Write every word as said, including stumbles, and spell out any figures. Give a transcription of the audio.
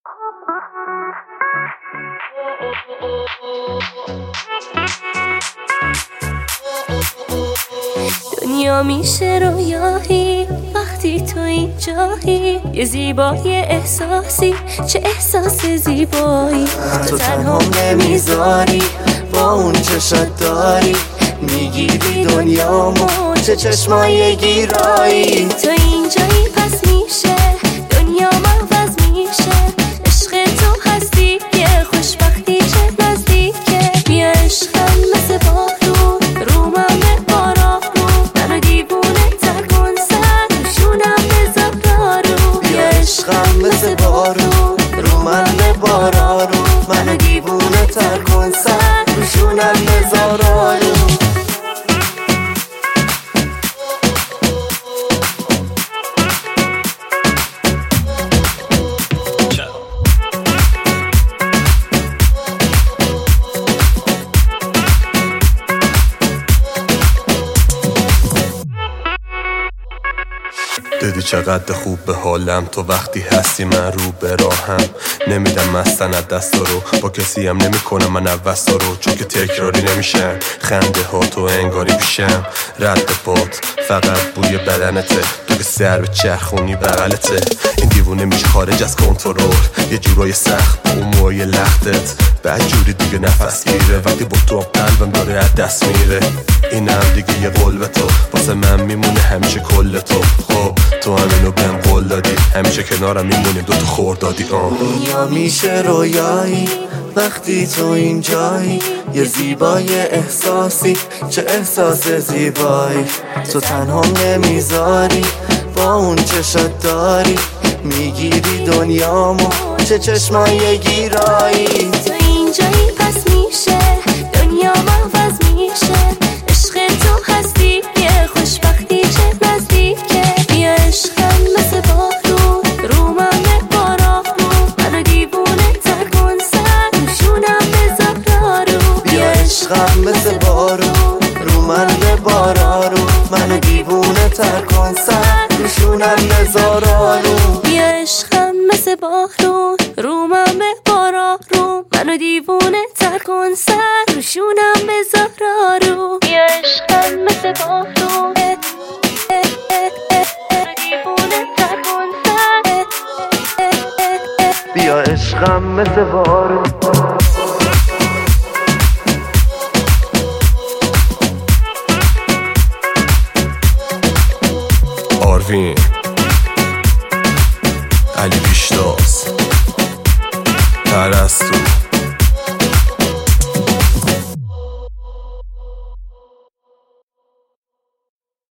دنیا میشه رویایی وقتی تو اینجایی، یه زیبایی احساسی، چه احساس زیبایی. تو تنها نمیذاری با اون چشات داری، میگیری دنیامو، چه چشمای گیرایی. تو اینجایی پس میشه دنیا عوض میشه، عشق تو هستی که خوشبختی چه نزدیکه. بیا عشقم مثل بارون رو من ببارا رو، منو دیوونه تر کن سر روشونم بذار دارو. بیا عشقم مثل بارون رو من ببارا رو، منو دیوونه تر کن سر روشونم بذار دارو. دیدی چقدر خوب به حالم تو وقتی هستی من رو به راهم. نمیدم مستند دستا رو، با کسی هم نمی کنم من عوضا رو، چون که تکراری نمیشن خنده ها تو انگاری پیشم. رد پات فقط بوی بدنته، تو که سر به چرخونی بغلته. این دیوونه میشه خارج از کنترل، یه جورای سخت با اون موهای لختت. بعد جوری دیگه نفس گیره وقتی با تو قلبم داره از دست میره. اینم دیگه یه قول به تو واسه من میمونه همیشه کل تو. خب تو همینو بهم قول دادی، همیشه کنارم میمونیم دوتا خوردادی. آه دنیا میشه رویایی وقتی تو اینجایی، یه زیبای احساسی، چه احساس زیبایی. تو تنها نمیذاری با اون چشات داری، میگیری دنیامو، چه چشمای گیرایی. تو اینجایی پس میشه دنیا عوض میشه، عشق تو هستی که خوشبختی چه نزدیکه. بیا عشقم مثل بارون رو من ببارا رو، منو دیوونه تر کن سر روشونم بذار دارو. بیا عشقم مثل بارون رو من ببارا رو، منو دیوونه تر کن سر روشونم بذار دارو. بیا عشقم مثل بارون رو من ببارا رو، منو دیوونه تر کن سر روشونم بذار دارو. بیا عشقم مثل بارون دیوونه تر کن سر. بیا عشقم مثل بارون. آروین علی پیشتاز پرستو